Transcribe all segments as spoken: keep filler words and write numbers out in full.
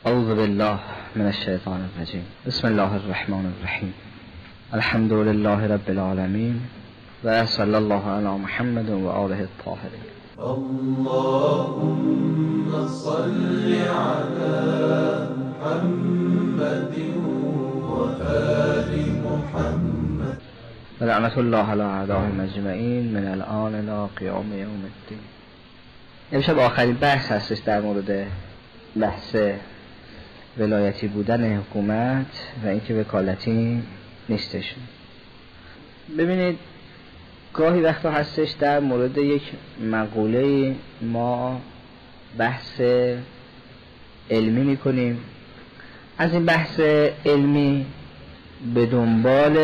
اعوذ بالله من الشیطان الرجیم. بسم الله الرحمن الرحیم. الحمد لله رب العالمین و صلی الله علی محمد و آله الطاهرین. اللهم صل على محمد و آل محمد و لعنت الله علی اعدائهم اجمعین من الان الی قیام یوم الدین. امشب آخرین بحث هستش در مورد بحث ولایتی بودن حکومت و اینکه وکالتی نیستش. ببینید گاهی وقتا هستش در مورد یک مقوله ما بحث علمی میکنیم، از این بحث علمی به دنبال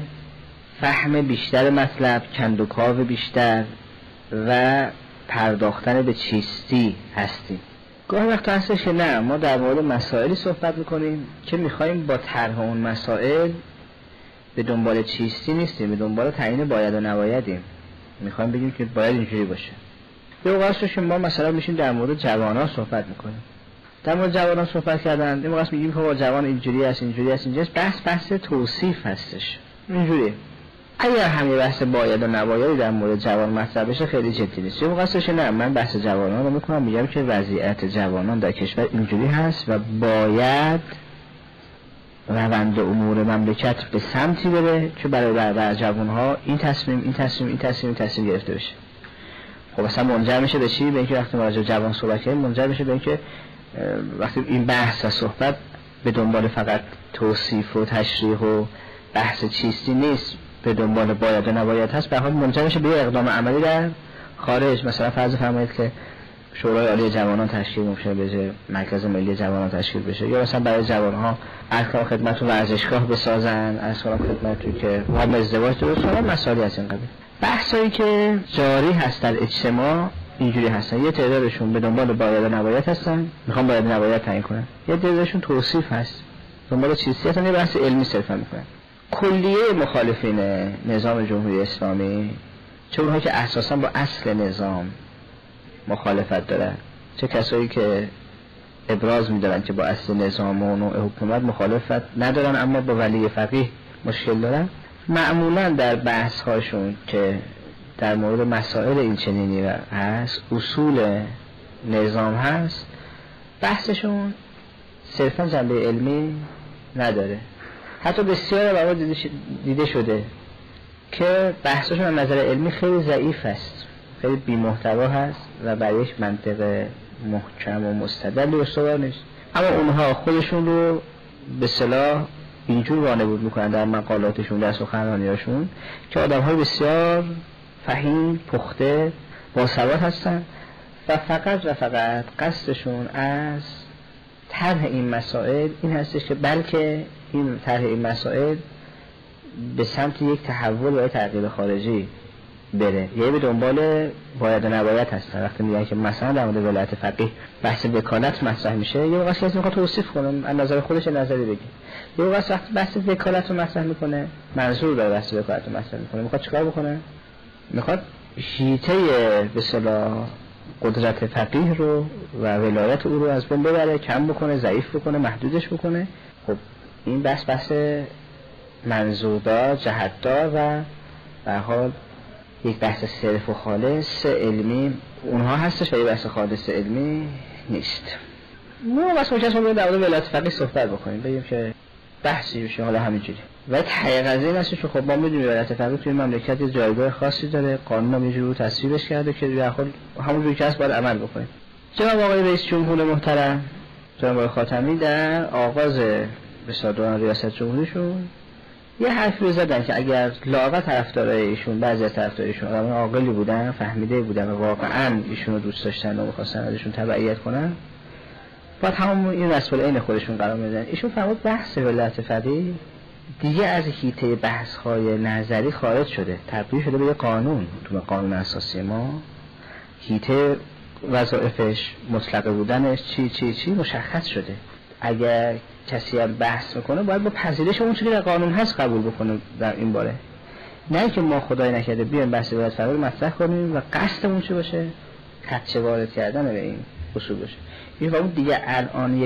فهم بیشتر مطلب، کندوکاو بیشتر و پرداختن به چیستی هستیم. گاهی وقتا هستش که نه، ما در مورد مسائلی صحبت میکنیم که میخوایم با طرح اون مسائل به دنبال چیستی نیستیم، به دنبال تعیین باید و نبایدیم. میخوایم بگیم که باید اینجوری باشه. یه وقت که ما مثلا میشیم در مورد جوانان صحبت میکنیم، در مورد جوانان صحبت کردن، این وقت میگیم که با جوان اینجوری است اینجوری است اینجوری است، بحث بحث توصیف هستش. اینجوری اگر همین بحث باید و نبایدی در مورد جوان مطرح بشه خیلی جدی نیست. یه وقتش نه، من بحث جوانان رو میکنم، میگم که وضعیت جوانان در کشور اینجوری هست و باید روند امور مملکت به سمتی بره که برای برای جوانها این تصمیم این تصمیم این تصمیم این تصمیم گرفته بشه. خب اصلا منجر میشه به چی؟ به اینکه وقتی ما راجع به جوان صحبت کنیم منجر میشه به اینکه وقتی این بحث و صحبت به دنبال فقط توصیف و تشریح و بحث چیستی نیست، به دنبال باید و نباید هست، به حال منجر میشه به اقدام عملی در خارج. مثلا فرض فرمایید که شورای عالی جوانان تشکیل میشه بشه، مرکز ملی جوانان تشکیل بشه، یا مثلا برای جوانها ارکان خدمت و ورزشگاه بسازن، ارکان خدمتی که هم ازدواج درست کنن، مسائلی از این قبیل. بحثایی که جاری هست در اجتماع اینجوری هستن، یه تعدادشون به دنبال باید و نباید هستن، میخوان باید و نباید تعیین کنن، یه تعدادشون توصیف هست، دنبال چیزی هستن، یه بحث علمی صرفا میکنن. کلیه مخالفین نظام جمهوری اسلامی، چه اونها که اساسا با اصل نظام مخالفت دارن، چه کسایی که ابراز میدارن که با اصل نظام و نوع حکومت مخالفت ندارن اما با ولی فقیه مشکل دارن، معمولا در بحث هاشون که در مورد مسائل این چنینی هست، اصول نظام هست، بحثشون صرفا جنبه علمی نداره. حتی بسیار بابا دیده شده که بحثشون از نظر علمی خیلی ضعیف است، خیلی بی محتوا هست و برای یک منطق محکم و مستدل استوار نیست، اما اونها خودشون رو به اصطلاح اینجور وانمود میکنن در مقالاتشون، در سخنرانیاشون که آدم‌های بسیار فهیم، پخته، باسواد هستن و فقط و فقط قصدشون از طرح این مسائل این هستش که بلکه این طرح این مسائل به سمت یک تحول و تغییر خارجی بره، یعنی به دنبال باید و نباید هستن. وقتی میگن که مثلا در مورد ولایت فقیه بحث وکالت مطرح میشه، یه وقتی کسی میخواد توصیف کنه از نظر خودش نظری بگه، یه وقتی وقتی بحث وکالت رو مطرح میکنه منظور داره بحث وکالت رو مطرح میکنه، میخواد چیکار بکنه؟ میخواد شیطه به اصطلاح قدرت فقیه رو و ولایت او رو از بین ببره، کم بکنه، ضعیف بکنه، محدودش بکنه. خب این بحث بحث منظوردار، جهتدار و به حال یک بحث صرف و خالص علمی اونها هستش و یک بحث خالص علمی نیست. ما واسه مجلس ما در مورد ولایت فقیه صحبت بکنیم، بگیم که بحثی بشه حالا همینجوری. و تحقیق از این هستش که خب ما میدونیم ولایت فقیه توی مملکت یه جایگاه خاصی داره، قانون هم یه جوری تصویبش کرده که در حال همونجوری که هست باید عمل بکنیم. جناب آقای رئیس جمهور محترم جناب آقای خاتمی در آغاز به دوران ریاست جمهوریشون یه حرفی رو زدن که اگر لااقل طرفدارای ایشون، بعضی از طرفدارایشون آدمای عاقلی بودن، فهمیده بودن و واقعا ایشون رو دوست داشتن و می‌خواستن ازشون تبعیت کنن، باید همون این مسئله عین خودشون قرار میدن. ایشون فرمود بحث ولایت فقیه دیگه از حیطه بحث‌های نظری خارج شده، تبدیل شده به یه قانون. تو قانون اساسی ما حیطه وظایفش، مطلق بودنش، چی چی چی مشخص شده. اگر کسی هم بحث میکنه باید با پذیرش اون چیزی که در قانون هست قبول بکنه در این باره، نه که ما خدای نکرده بیایم بحث ولایت فقیه مطرح کنیم و قصدمون چه باشه؟ خدشه وارد کردن به این اصول باشه. این واقعا دیگه الان یک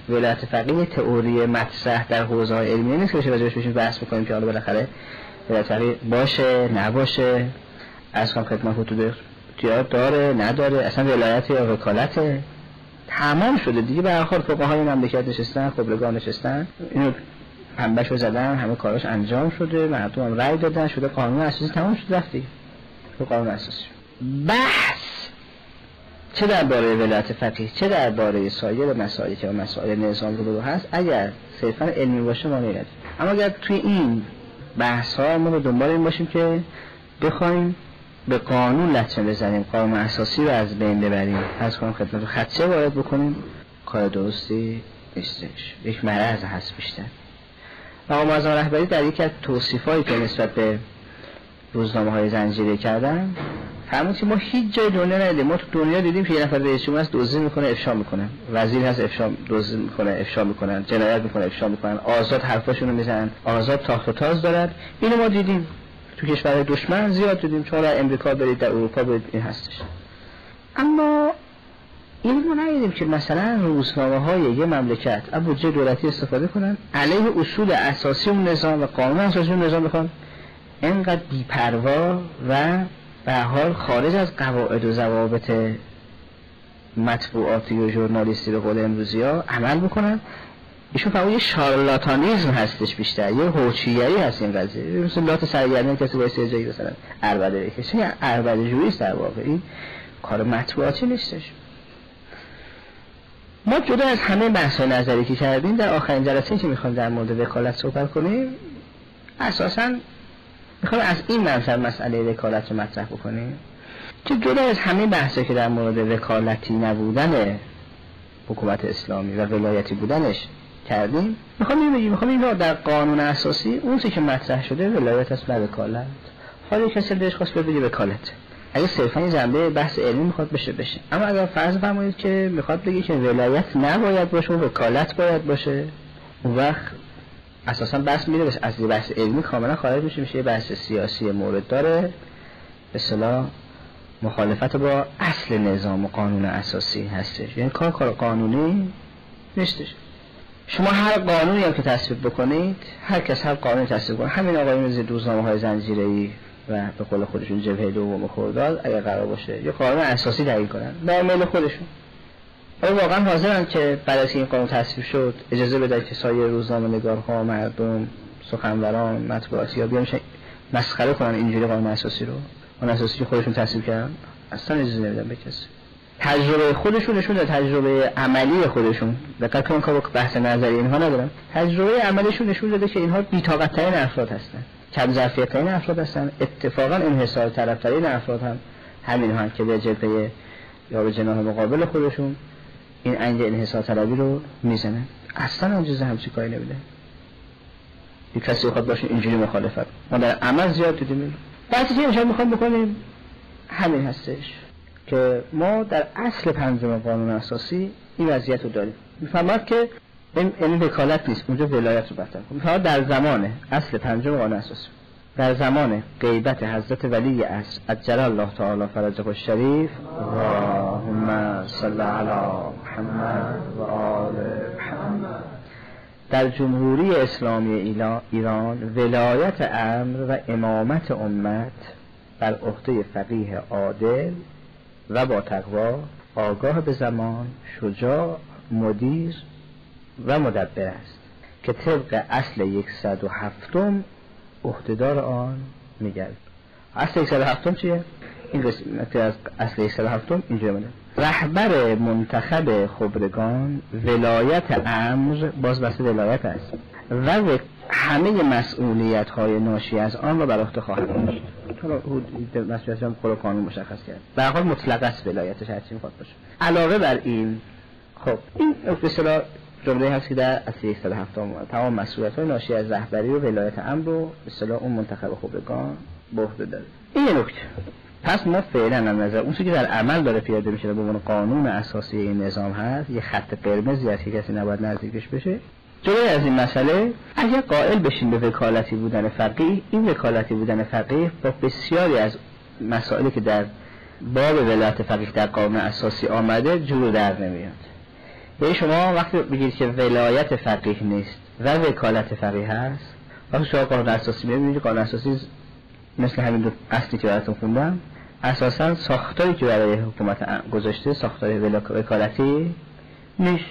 ولایت فقیه تئوری مطرح در حوزه‌های علمی نیست که بشه راجعش بشیم بحث بکنیم که حالا بالاخره ولایت فقیه باشه نباشه، از کام خدمت حدود اختیار داره نداره، اصلا ولایت یا وکالت تمام شده دیگه. به هر حال فقهای مملکت نشستن، خبرگان نشستن، اینو پنبه‌شو زدن، همه کاراش انجام شده، مردم هم رأی دادن، شده قانون اساسی تمام شد رفت دیگه. قانون اساسی بحث چه درباره ولایت فقیه چه درباره سایر مسائلی که مسائل نظام رو هست اگر صرفا علمی باشه ما میگیم. اما اگر توی این بحث ها ما به دنبال این باشیم که بخوایم به قانون لطمه بزنیم، قانون اساسی رو از بین ببریم، از قانون خدمت خدشه وارد بکنیم، کار درستی نیستش، یک مرض هست بیشتر. آقا معظم رهبری در یکی از توصیفایی که نسبت به روزنامه های زنجیره کردن فرمود که ما هیچ جای دنیا ندیدیم. ما تو دنیا دیدیم که یه نفر رئیس جمهور است دزدی میکنه افشا میکنه، وزیر هست افشا دزدی میکنه افشا میکنن، جنایت میکنه افشا میکنن، آزاد حرفاشونو میزنن، آزاد تاخت و تاز دارن. اینو ما دیدیم تو کشورهای دشمن زیاد دیدیم، چون در امریکا برید در اروپا برید این هستش. اما این ما ندیدیم که مثلا روزنامه های یه مملکت از بودجه دولتی استفاده کنن علیه اصول اساسی اون نظام و قانون اساسی اون نظام بخوان اینقدر بی‌پروا و به حال خارج از قواعد و ضوابط مطبوعاتی و ژورنالیستی به قول امروزی ها عمل بکنن. ایشون فقط یه شارلاتانیزم هستش، بیشتر یه هوچیگری هست این قضیه. مثل لات سرگردن کسی باید سه جایی مثلا عربده بکشه، یه عربده جویی است در واقع. این کار مطبوعاتی نیستش. ما جدا از همه بحث‌های نظری که کردیم در آخرین جلسه که میخوایم در مورد وکالت صحبت کنیم اساساً میخوام از این منظر مسئله وکالت رو مطرح بکنیم که جدا از همه بحثی که در مورد وکالتی نبودن حکومت اسلامی و ولایتی بودنش کردیم، میخوام این بگیم میخوام این رو در قانون اساسی اون چیزی که مطرح شده ولایت است نه وکالت. حالا کسی بهش خواست بگه وکالت، اگه صرفا این جنبه بحث علمی میخواد بشه بشه. اما اگر فرض فرمایید که میخواد بگه که ولایت نباید باشه و وکالت باید باشه، اون وقت اساساً بحث میره بس از بحث علمی کاملا خارج میشه، میشه بحث سیاسی مورد داره، به اصطلاح مخالفت با اصل نظام و قانون اساسی هستش. یعنی کار کار قانونی نیستش. شما هر قانونی هم که تصویب بکنید، هر کس هر قانونی تصویب کنه، همین آقایون زیر روزنامه‌های زنجیره‌ای و به قول خودشون جبهه دوم خرداد اگر قرار باشه یه قانون اساسی تعیین کنن به میل خودشون، آیا واقعا حاضرن که بعد از این قانون تصویب شد اجازه بدن که سایر روزنامه‌نگارها، مردم، سخنوران، مطبوعاتی ها بیان مسخره کنن اینجوری قانون اساسی رو؟ قانون اساسی که خودشون تصویب کردن اصلا اجازه نمیدن به کسی. تجربه خودشون نشون داد، تجربه عملی خودشون، دقت کنن که بحث نظری اینها ندارن، تجربه عملیشون نشون داده که اینها بی‌طاقت‌ترین افراد هستن، کم ظرفیت‌ترین افراد هستن. اتفاقا انحصار طلب‌ترین افراد هم همین ها که به جبهه یا به جناح مقابل خودشون این انگ انحصار طلبی رو میزنن. اصلا اجازه همچین کاری نمیده. یک کسی بخواد باشه اینجوری مخالفت، ما در عمل زیاد دیدیم. بحثی که امشب میخوام بکنیم همین هستش که ما در اصل پنجم قانون اساسی این وضعیت رو داریم. میفهمد که این این وکالت نیست، اونجا ولایت رو بحثم. میفهمد در زمان اصل پنجم قانون اساسی، در زمان غیبت حضرت ولی عصر عجل الله تعالی فرجه الشریف، اللهم صل علی محمد و آل محمد، در جمهوری اسلامی ایران ولایت امر و امامت امت بر عهده فقیه عادل و با تقوا، آگاه به زمان، شجاع، مدیر و مدبر است که طبق اصل صد و هفتم عهدهدار آن میگرد. اصل صد و هفتم چیه؟ این قسمت از اصل صد و هفتم اینجا میاد: رهبر منتخب خبرگان ولایت امر، باز بحث ولایت است، و همه مسئولیت های ناشی از آن را بر عهده خواهد داشت. تو مسئولیت هم خود قانون مشخص کرد. به هر حال مطلق است ولایتش، هر چی میخواد باشه. علاوه بر این، خب این به اصطلاح جمله هست که در اصل صد و هفتم تمام مسئولیت های ناشی از رهبری و ولایت امر رو به اصطلاح اون منتخب خبرگان به عهده داره. این یه نکته. پس ما فعلا از نظر اون چیزی که در عمل داره پیاده میشه به عنوان قانون اساسی این نظام هست، یه خط قرمزی هست که کسی نباید نزدیکش بشه. جلوی از این مسئله اگر قائل بشیم به وکالتی بودن فقیه، این وکالتی بودن فقیه با بسیاری از مسائلی که در باب ولایت فقیه در قانون اساسی آمده جور در نمیاد. به شما وقتی بگید که ولایت فقیه نیست و وکالت فقیه هست، وقتی شما قانون اساسی میبینید قانون اساسی مثل همین دو اصلی که براتون خوندم اساسا ساختاری که برای حکومت گذاشته ساختاری وکالتی نیست.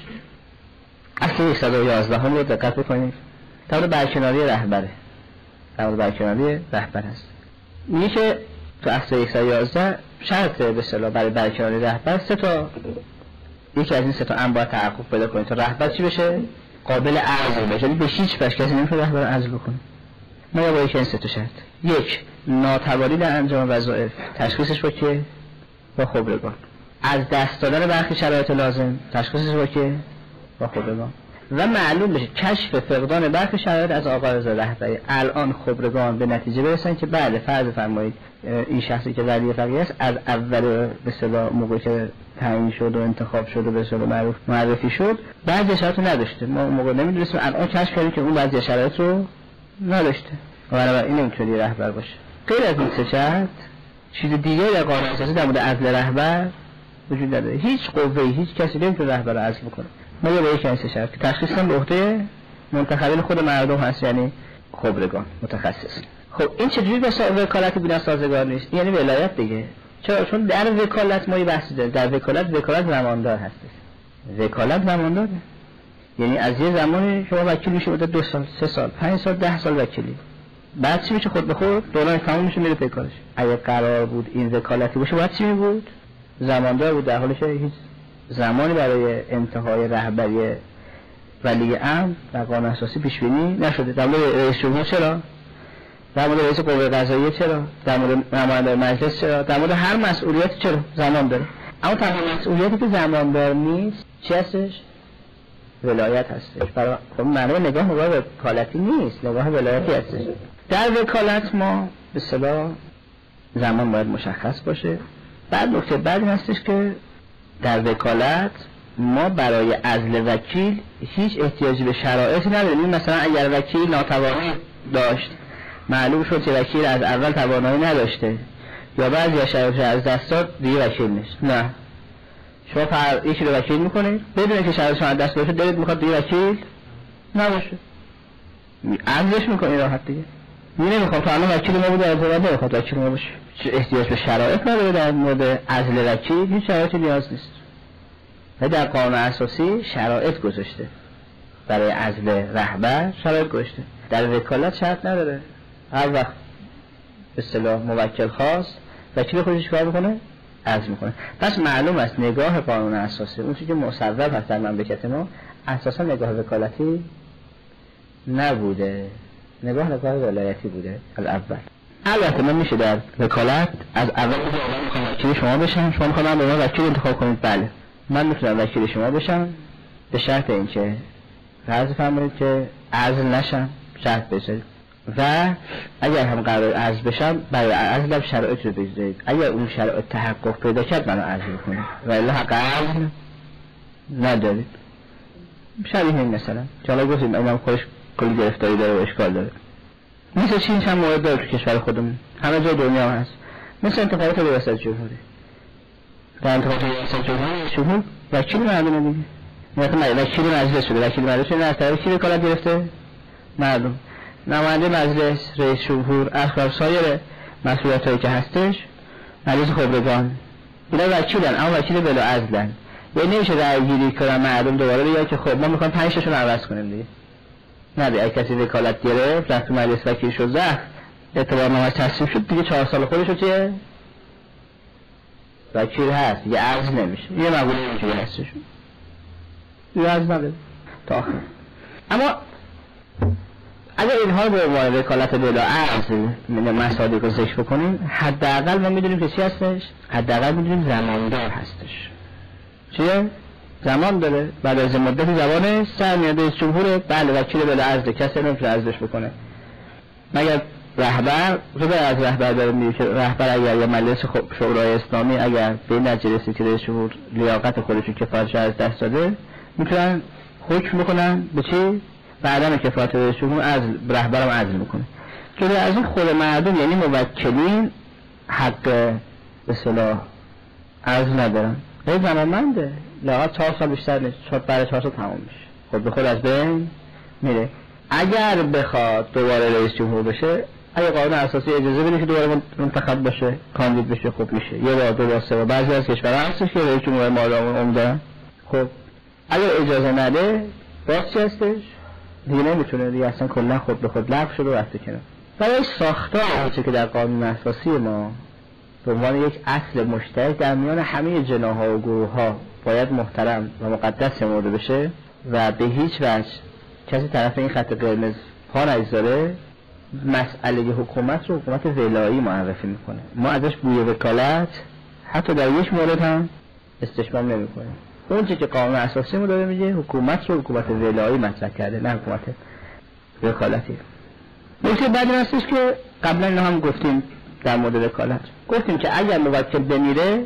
اصل صد و یازده هم رو دقت بکنید، در مورد برکناری رهبره، در مورد برکناری رهبر هست. میگه که تو اصل صد و یازده شرط به اصطلاح برای برکناری رهبر سه تا، یکی از این سه تا امر باید تحقق پیدا کنید تا رهبر چی بشه؟ قابل عزل بشه. یعنی به هیچ وجه کسی نمیتونه رهبر عزل بکنه. ما با یک این سه تا شرط: یک، ناتوانی در انجام وظایف، تشخیصش با که؟ با خبرگان. از دست دادن برخی شرایط لازم، تشخیصش با که؟ با خبرگان. و معلوم بشه کشف فقدان برخی شرایط از آغاز رهبری. الان خبرگان به نتیجه برسن که بله فرض فرمایید این شخصی که ولی فقیه است از اول به اصطلاح موقعی که تعیین شد و انتخاب شد و به اصطلاح معروف معرفی شد بعضی شرایط رو نداشته، ما اون موقع نمیدونستیم، الان کشف کردیم که اون بعضی شرایط رو نداشته، بنابراین این نمیتونه رهبر باشه. غیر از این سه شرط چیز دیگه در قانون اساسی در مورد عزل رهبر وجود نداره. هیچ قوه‌ای هیچ کسی نمیتونه رهبر رو عزل بکنه. ما یه به یک این سه شرط که تشخیص هم به عهده منتخبین خود مردم هست، یعنی خبرگان متخصص. خب این چجوری به وکالت بینا سازگار نیست؟ یعنی ولایت دیگه. چرا؟ چون در وکالت ما یه بحثی داریم، در وکالت وکالت زماندار هستش. وکالت زمانداره، یعنی از یه زمانی شما وکیل میشه مدت دو سال، سه سال، پنج سال، ده سال وکیلی، بعد چی میشه؟ خود به خود دوران تموم میشه میره پی کارش. اگه قرار بود این وکالتی باشه باید چی میبود؟ زماندار بود، در حالی که هیچ زمانی برای انتهای رهبری ولی امر در قانون اساسی پیش بینی نشده. در مورد رئیس جمهور چرا؟ در مورد رئیس قوه قضاییه چرا؟ در مورد نماینده مجلس چرا؟ در مورد هر مسئولیت چرا زمان داره. اما تنها مسئولیتی که زماندار نیست چی هستش؟ ولایت هستش. برای خب معنی نگاه نگاه وکالتی نیست، نگاه ولایتی هستش. در وکالت ما به اصطلاح زمان باید مشخص باشه. بعد نکته بعدی هستش که در وکالت ما برای عزل وکیل هیچ احتیاجی به شرایطی نداریم. مثلا اگر وکیل ناتوانی داشت، معلوم شد که وکیل از اول توانایی نداشته یا بعضی شرایط از دست داد، دیگه وکیل نیست. نه، شما فر یکی رو وکیل میکنید بدون که شرایطش از دست باشه، دلت میخواد دیگه وکیل نباشه، عزلش میکنید راحت دیگه. می نمیخوام تو الان وکیل ما بوده از اول نمیخواد وکیل ما باشه. احتیاج به شرایط نداره در مورد عزل وکیل، هیچ شرایطی نیاز نیست. و در قانون اساسی شرایط گذاشته برای عزل رهبر، شرایط گذاشته. در وکالت شرط نداره. هر وقت به اصطلاح موکل خواست وکیل خودش کار میکنه عزل میکنه. پس معلوم است نگاه قانون اساسی اون چیزی که مصوب هست در مملکت ما اساسا نگاه وکالتی نبوده، نگاه نگاه ولایتی بوده الاول. البته من میشه در وکالت از اول که آدم میخوام وکیل شما بشم، شما میخوام به من وکیل انتخاب کنید، بله من میتونم وکیل شما بشم به شرط اینکه فرض فرمایید که عزل نشم، شرط بذارید، و اگر هم قرار عزل بشم برای عزلم شرایط رو بذارید. اگر اون شرایط تحقق پیدا کرد منو عزل کنید و الا حق عزل ندارید. شبیه این مثلا که حالا گفتیم اینم خودش کلی گرفتاری داره و اشکال داره. مثل چین چند مورد داره تو کشور خودمون، همه جای دنیا هست. مثل انتخابات ریاست جمهوری. در انتخابات ریاست جمهوری شما وکیل مردم دیگه، مثلا وکیل مجلس شده، وکیل مجلس شده، از طرف کی وکالت گرفته؟ مردم. نماینده مجلس، رئیس جمهور، اخلاق سایر مسئولیتایی که هستش مجلس خبرگان، اینا وکیلن اما وکیل بلا عزلن. یعنی نمیشه رأی گیری کنن مردم دوباره بگن که خب ما میخوایم پنج تاشون عوض کنیم دیگه. نه دیگه کسی وکالت گرفت رفت مجلس وکیل شد، زخ اعتبارنامه تصویب شد دیگه، چهار سال خودش رو چیه؟ وکیل هست دیگه، عزل نمیشه. یه مقوله اینجوری هستش، یه عزل نداره تا آخر. اما اگر اینها رو به عنوان وکالت بلا عزل مصادیق رو ذکر بکنیم، حداقل ما میدونیم که چی هستش؟ حداقل میدونیم زماندار هستش. چیه؟ زمان داره، بعد از مدتی زمانش سر میاد رئیس جمهور، بله وکیل بلا عزل، کسی نمیتونه عزلش بکنه مگر رهبر. رو به از رهبر داره میگه که رهبر اگر یا مجلس شورای اسلامی اگر به نتیجه رسید که رئیس جمهور لیاقت خودش رو کفایتش از دست داده، میتونن حکم بکنن به چی؟ بعدم کفایت رئیس جمهور از رهبرم عزل میکنه. جدا از این خود مردم یعنی موکلین حق به اصطلاح عزل ندارن. این زمانمنده، لاغت چهار سال بیشتر نیست، چهار برای چهار سال تمام میشه، خود به خود از بین میره. اگر بخواد دوباره رئیس جمهور بشه، اگه قانون اساسی اجازه بده که دوباره منتخب بشه، کاندید بشه، خوب میشه. یه بار دو بار سه بار، بعضی از کشورها هستش که رئیس جمهور مادام دارن. خب اگر اجازه نده باز چی هستش؟ دیگه نمیتونه، دیگه اصلا کلا خود به خود لغو شده و رفته کنار. برای ساختار آنچه که در قانون اساسی ما به عنوان یک اصل مشترک در میان همه جناح‌ها و گروه‌ها باید محترم و مقدس شمرده بشه و به هیچ وجه کسی طرف این خط قرمز پا نگذاره، مسئله حکومت رو حکومت ولایی معرفی میکنه. ما ازش بوی وکالت حتی در یک مورد هم استشمام نمیکنیم. اون چیزی که قانون اساسی ما داره میگه حکومت رو حکومت ولایی مطرح کرده، نه حکومت وکالتی. نکته بعدی هستش که قبلا اینا هم گفتیم در مورد وکالت، گفتیم که اگر موکل بمیره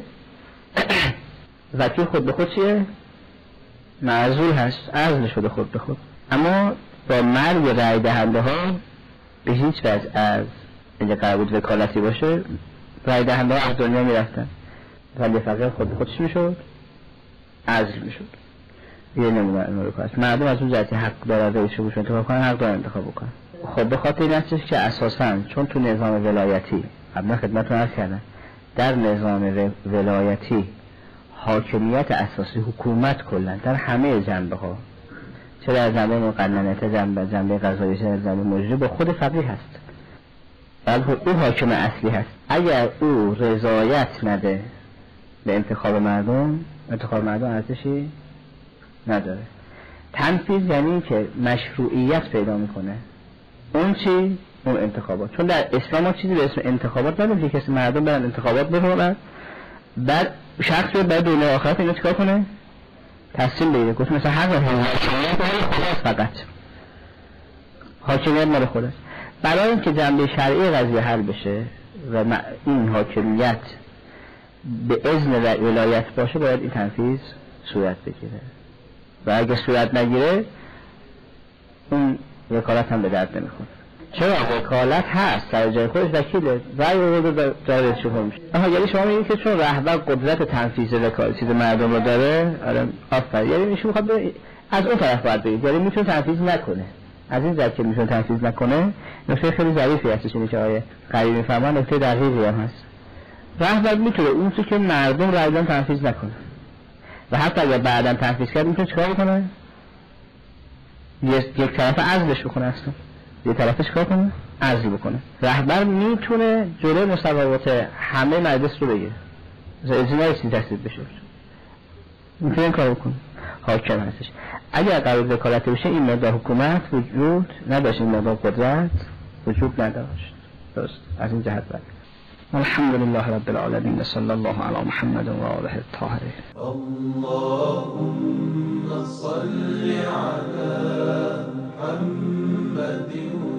وکیل خود به خود چیه؟ معزول هست، عزل شده خود به خود. اما با مرگ رأی دهنده ها به هیچ وجه از اینجا قرار بود وکالتی باشه، رأی دهنده ها از دنیا میرفتن ولی فقط خود به خودش میشد، عزل میشد. یه نمونه امریکا است. مردم از اون جهتی حق داره رئیس جمهور انتخاب کنن، حق دارن انتخاب بکنن. خب به خاطر این هستش که اساساً چون تو نظام ولایتی، قبلا خدمتتون عرض کردم، در نظام ولایتی حاکمیت اساسی حکومت کلا در همه جنبه ها، چه در جنبه مقننه، جنبه جنبه قضایی، چه در جنبه مجری، با خود فقیه هست. بلکه او حاکم اصلی هست. اگر او رضایت نده به انتخاب مردم، انتخاب مردم ارزشی نداره. تنفیذ یعنی که مشروعیت پیدا میکنه اون چی؟ اون انتخابات. چون در اسلام ها چیزی به اسم انتخابات نداره که کسی مردم برن انتخابات بکنن، بعد شخص رو برای دنیا آخرت اینو چیکار کنه؟ تصمیم بگیره. گفت مثلا هر حاکمیت مال خداست، فقط حاکمیت مال خداست. برای اینکه جنبه شرعی قضیه حل بشه و این حاکمیت به اذن ولایت باشه، باید این تنفیذ صورت بگیره و اگه صورت نگیره اون وکالت هم به درد نمیخوره. چرا وکالت هست، سر جای خودش وکیله، رأی آورده داره رئیس جمهور میشه. آها، یعنی شما میگید که چون رهبر قدرت تنفیذ وکالت چیز مردم رو داره، آره آفرین، یعنی میشه میخواد از اون طرف باید بگید، یعنی میتونه تنفیذ نکنه. از این جهت که میتونه تنفیذ نکنه، نکته خیلی ظریفی هستش اینه که آیه قریب میفهمن، نکته دقیقی هم هست. رهبر میتونه اون چیزی که مردم رأی دادن تنفیذ نکنه و حتی اگر بعداً تنفیذ کرد میتونه چیکار بکنه؟ یک طرف عزلش بکنه، اصلا یک طرفش کار کنه؟ عزل بکنه. رهبر میتونه جلوی مصوبات همه مجلس رو بگیره، مثلا اجنای چیزی تصدیق بشه، میتونه این کار بکنه. حاکم هستش. اگر قرار وکالت بشه این مقدار حکومت وجود نداشت، این مقدار قدرت وجود نداشت. درست از این جهت بعد الحمد لله رب العالمین، صلی الله علی محمد و آله الطاهرین. اللهم صل على محمد